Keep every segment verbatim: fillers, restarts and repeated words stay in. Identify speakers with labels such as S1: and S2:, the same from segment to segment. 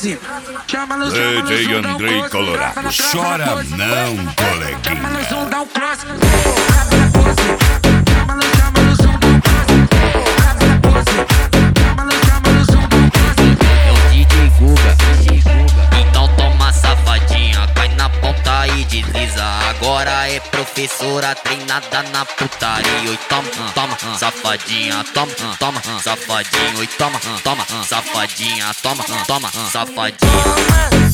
S1: pose. Chama no
S2: D J Andrei Colorado. Chora não, coleguinha.
S3: É o D J Guga. Então toma safadinha, cai na ponta e desliza. Agora é professora treinada na putaria. Oi, toma, toma, safadinha, toma, toma, safadinho. Oi, toma, toma, safadinha, toma, toma, safadinha.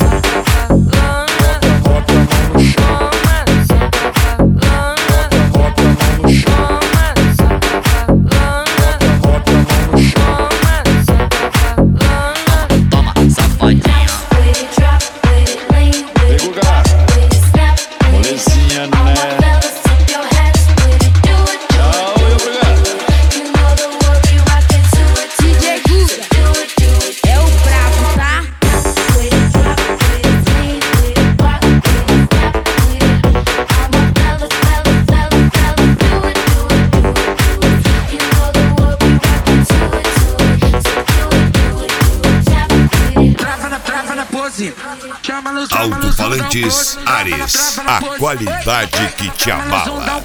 S2: Alto-falantes Ares, a qualidade que te abala.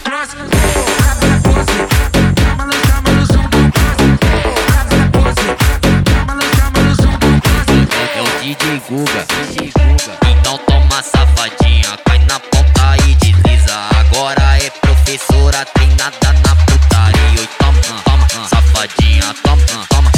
S3: É o D J Guga. Então toma safadinha, cai na ponta e desliza. Agora é professora treinada na putaria. Oi, toma, toma, safadinha, toma, toma,